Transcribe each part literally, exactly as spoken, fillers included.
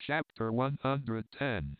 Chapter one hundred ten.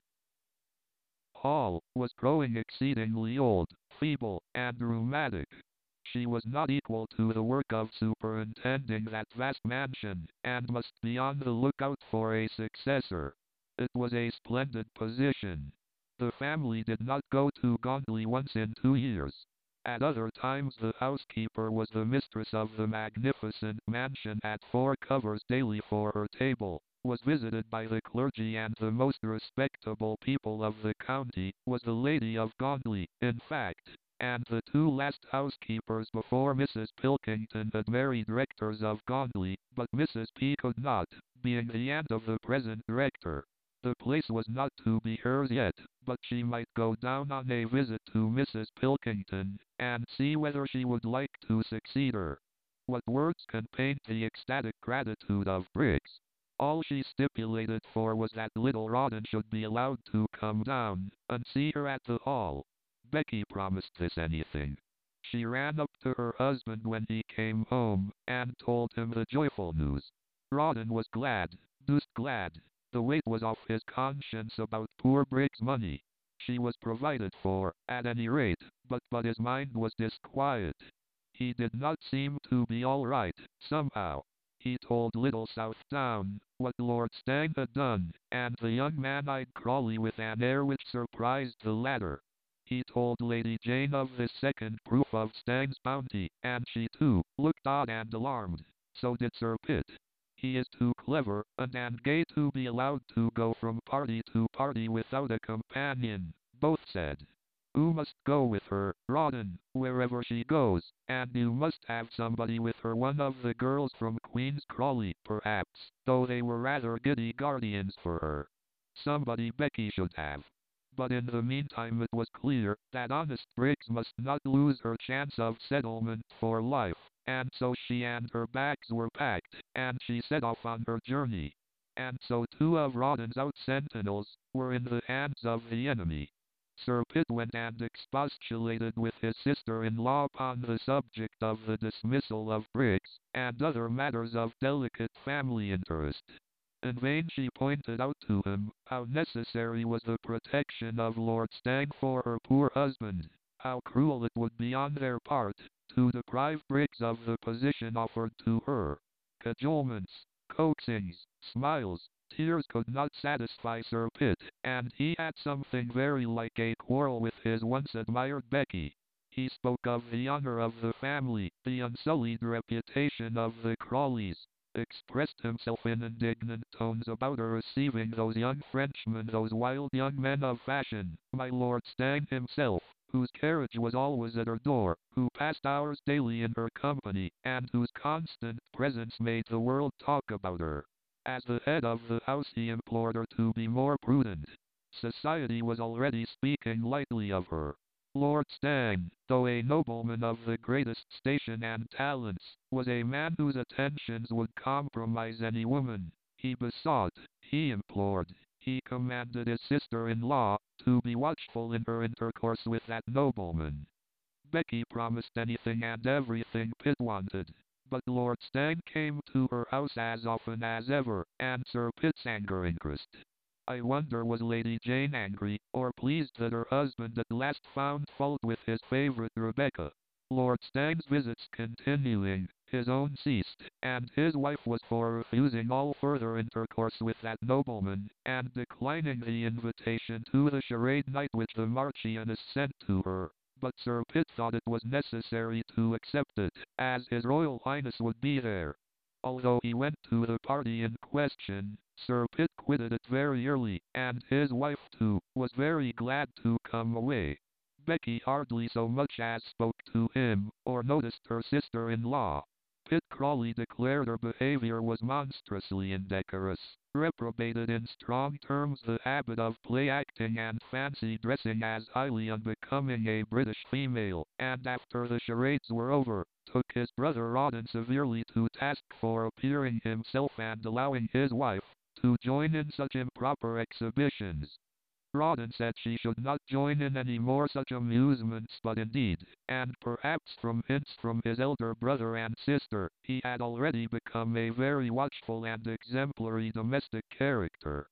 Hall was growing exceedingly old, feeble, and rheumatic. She was not equal to the work of superintending that vast mansion, and must be on the lookout for a successor. It was a splendid position. The family did not go to Gondley once in two years. At other times the housekeeper was the mistress of the magnificent mansion at four covers daily for her table, was visited by the clergy and the most respectable people of the county, was the lady of Gondley, in fact, and the two last housekeepers before Missus Pilkington had married rectors of Gondley, but Missus P. could not, being the aunt of the present rector. The place was not to be hers yet, but she might go down on a visit to Missus Pilkington, and see whether she would like to succeed her. What words can paint the ecstatic gratitude of Briggs? All she stipulated for was that little Rawdon should be allowed to come down, and see her at the Hall. Becky promised this anything. She ran up to her husband when he came home, and told him the joyful news. Rawdon was glad, deuced glad. The weight was off his conscience about poor Briggs' money. She was provided for, at any rate, but, but his mind was disquiet. He did not seem to be all right, somehow. He told little Southdown what Lord Stang had done, and the young man eyed Crawley with an air which surprised the latter. He told Lady Jane of this second proof of Stang's bounty, and she too looked odd and alarmed. So did Sir Pitt. He is too clever and, and gay to be allowed to go from party to party without a companion, both said. You must go with her, Rawdon, wherever she goes, and you must have somebody with her, one of the girls from Queen's Crawley, perhaps, though they were rather giddy guardians for her. Somebody Becky should have. But in the meantime it was clear that honest Briggs must not lose her chance of settlement for life, and so she and her bags were packed, and she set off on her journey. And so two of Rawdon's out-sentinels were in the hands of the enemy. Sir Pitt went and expostulated with his sister-in-law upon the subject of the dismissal of Briggs, and other matters of delicate family interest. In vain she pointed out to him how necessary was the protection of Lord Stang for her poor husband, how cruel it would be on their part to deprive Briggs of the position offered to her. Cajolements, coaxings, smiles, tears could not satisfy Sir Pitt, and he had something very like a quarrel with his once admired Becky. He spoke of the honor of the family, the unsullied reputation of the Crawleys, expressed himself in indignant tones about her receiving those young Frenchmen, those wild young men of fashion, my Lord Stang himself, whose carriage was always at her door, who passed hours daily in her company, and whose constant presence made the world talk about her. As the head of the house he implored her to be more prudent. Society was already speaking lightly of her. Lord Stang, though a nobleman of the greatest station and talents, was a man whose attentions would compromise any woman. He besought, he implored, he commanded his sister-in-law to be watchful in her intercourse with that nobleman. Becky promised anything and everything Pitt wanted. But Lord Stang came to her house as often as ever, and Sir Pitt's anger increased. I wonder was Lady Jane angry, or pleased that her husband at last found fault with his favourite Rebecca. Lord Stang's visits continuing, his own ceased, and his wife was for refusing all further intercourse with that nobleman, and declining the invitation to the charade night which the Marchioness sent to her. But Sir Pitt thought it was necessary to accept it, as His Royal Highness would be there. Although he went to the party in question, Sir Pitt quitted it very early, and his wife too was very glad to come away. Becky hardly so much as spoke to him, or noticed her sister-in-law. Pitt Crawley declared her behavior was monstrously indecorous, reprobated in strong terms the habit of play-acting and fancy dressing as highly unbecoming a British female, and after the charades were over, took his brother Rawdon severely to task for appearing himself and allowing his wife to join in such improper exhibitions. Rawdon said she should not join in any more such amusements, but indeed, and perhaps from hints from his elder brother and sister, he had already become a very watchful and exemplary domestic character.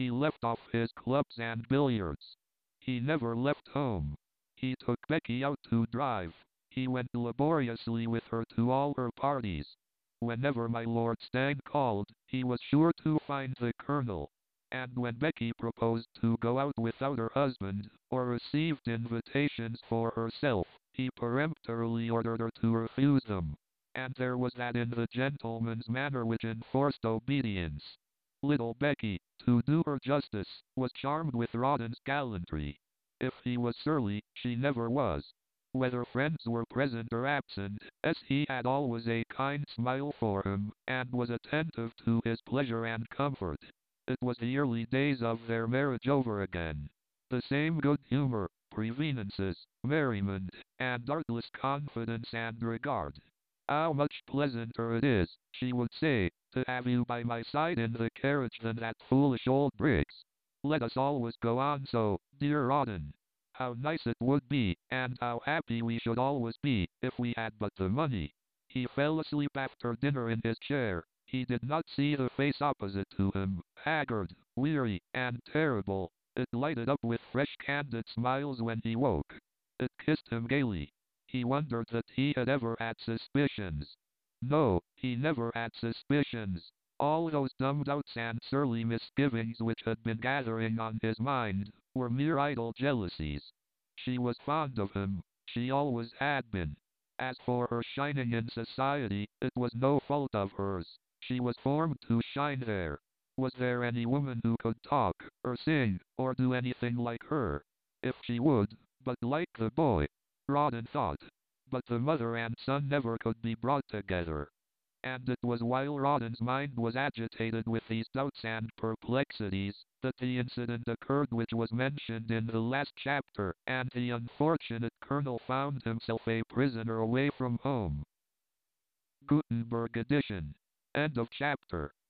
He left off his clubs and billiards. He never left home. He took Becky out to drive. He went laboriously with her to all her parties. Whenever my Lord Stagg called, he was sure to find the Colonel. And when Becky proposed to go out without her husband, or received invitations for herself, he peremptorily ordered her to refuse them. And there was that in the gentleman's manner which enforced obedience. Little Becky, to do her justice, was charmed with Rawdon's gallantry. If he was surly, she never was. Whether friends were present or absent, as he had always a kind smile for him, and was attentive to his pleasure and comfort. It was the early days of their marriage over again. The same good humor, prevenances, merriment, and artless confidence and regard. How much pleasanter it is, she would say, to have you by my side in the carriage than that foolish old Briggs. Let us always go on so, dear Rawdon. How nice it would be, and how happy we should always be, if we had but the money. He fell asleep after dinner in his chair. He did not see the face opposite to him, haggard, weary, and terrible. It lighted up with fresh candid smiles when he woke. It kissed him gaily. He wondered that he had ever had suspicions. No, he never had suspicions. All those dumb doubts and surly misgivings which had been gathering on his mind, were mere idle jealousies. She was fond of him. She always had been. As for her shining in society, it was no fault of hers. She was formed to shine there. Was there any woman who could talk, or sing, or do anything like her? If she would, but like the boy, Rawdon thought. But the mother and son never could be brought together. And it was while Rawdon's mind was agitated with these doubts and perplexities, that the incident occurred which was mentioned in the last chapter, and the unfortunate Colonel found himself a prisoner away from home. Gutenberg edition. End of chapter.